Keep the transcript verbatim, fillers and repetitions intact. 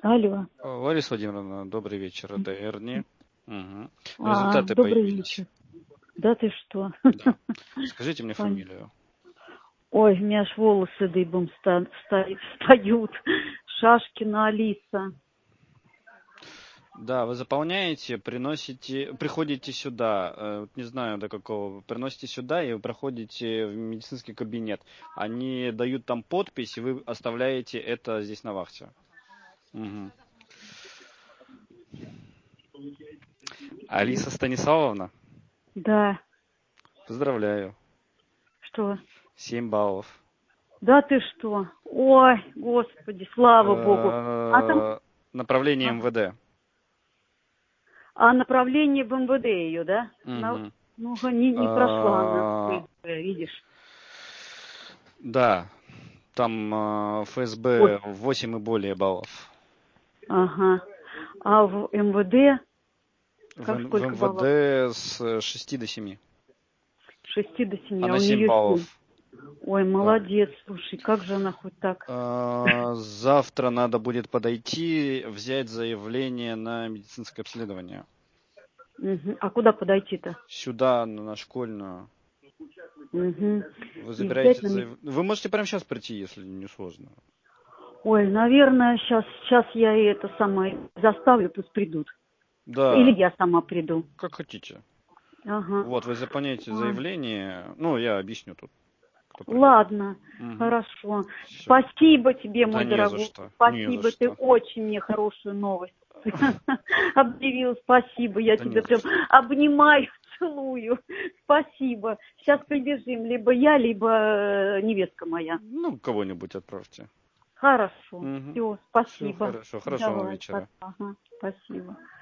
Алло. Лариса Владимировна, добрый вечер. Это Эрни. Угу. А, Результаты добрый появились. вечер. Да ты что? Да. Скажите мне фамилию. Ой, у меня аж волосы дыбом ста- ста- встают. Шашкина Алиса. Да, вы заполняете, приносите, приходите сюда, э, вот не знаю до какого, вы приносите сюда и вы проходите в медицинский кабинет. Они дают там подпись, и вы оставляете это здесь на вахте. Угу. Алиса Станиславовна, Да. поздравляю. Что? Семь баллов. Да ты что? Ой, господи, слава богу. А там... Э, Направление А, МВД. а направление в МВД ее, да? На- Угу. Ну, не, не прошла она. А, ФСБ, видишь? Да, там э, Ой, ФСБ восемь и более баллов. ага. А в МВД В, как Н- в сколько баллов? МВД с шести до семи. С шести до семи, а Она у семь нее семь. баллов. Ой, Да. молодец, слушай, как же она хоть так? А, Завтра надо будет подойти, взять заявление на медицинское обследование. Мгм. А куда подойти-то? Сюда, на на школьную. Мгм. Вы И взять забираете на меня. заяв... Вы можете прямо сейчас прийти, если не сложно. Ой, наверное, сейчас, сейчас я и это самое заставлю, пусть придут. Или Да, я сама приду. как хотите. Ага. Вот, вы заполняете Ой. заявление. Ну, я объясню тут, кто придет. Ладно, Угу. хорошо. Все. Спасибо тебе, Да мой не за дорогой. что. Не за Спасибо, ты что. очень мне хорошую новость объявил. Спасибо, я Да не тебя за прям что. обнимаю, целую. Спасибо. Сейчас прибежим, либо я, либо э, невестка моя. Ну, кого-нибудь отправьте. Хорошо. Угу. Все, Все спасибо. хорошо. Хорошего вам Давай, вечера. пока. Ага, спасибо.